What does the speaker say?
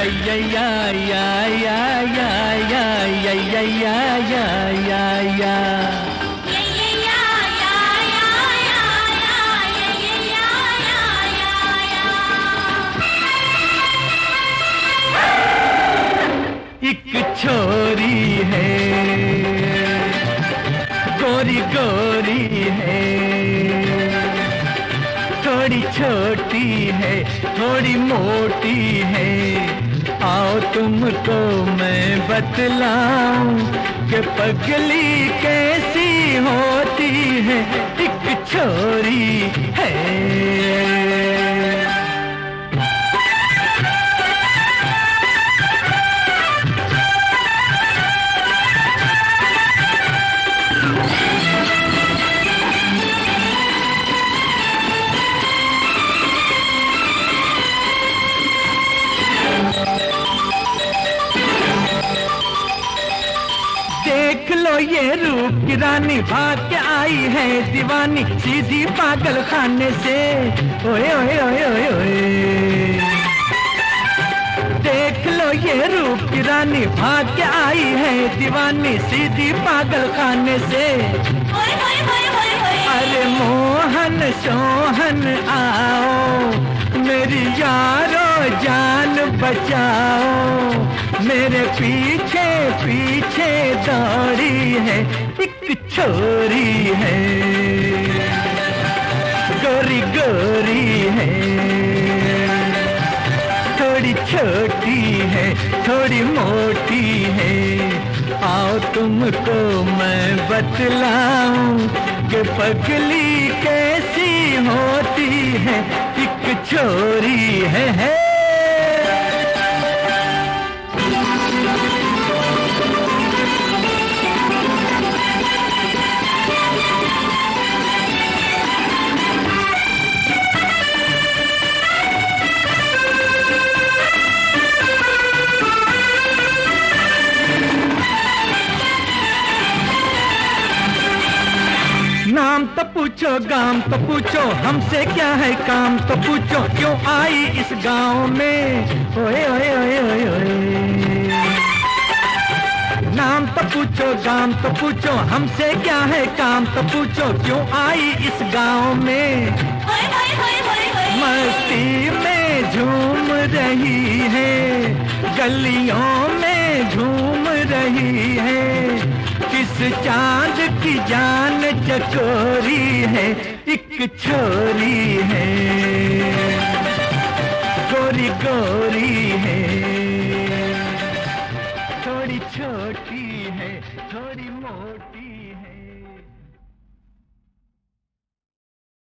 एक छोरी है, गोरी गोरी है, थोड़ी छोटी है, थोड़ी मोटी है। आओ तुमको मैं बतलाऊं कि पगली कैसी होती है। एक छोरी है। देख लो ये रूप की रानी, भाग के आई है दीवानी सीधी पागल खाने से। ओए ओए ओए ओए ओए, देख लो ये रूप की रानी, भाग के आई है दीवानी सीधी पागल खाने से। अरे मोहन सोहन आओ, मेरी यारो जान बचाओ, मेरे पीछे पीछे दौड़ी है एक छोरी है, गोरी गोरी है, थोड़ी छोटी है, थोड़ी मोटी है। आओ तुमको मैं बतलाऊं कि पगली कैसी होती है। एक छोरी है। नाम तो पूछो, गाम तो पूछो, हमसे क्या है काम तो पूछो, क्यों आई इस गांव में। ओए ओए ओए ओए ओए, नाम तो पूछो, गाम तो पूछो, हमसे क्या है काम तो पूछो, क्यों आई इस गांव में। मस्ती में झूम रही है, गलियों में झूम रही है, किस चांद की जान चकोरी है। एक छोरी है, गोरी गोरी है, थोड़ी छोटी है, थोड़ी मोटी।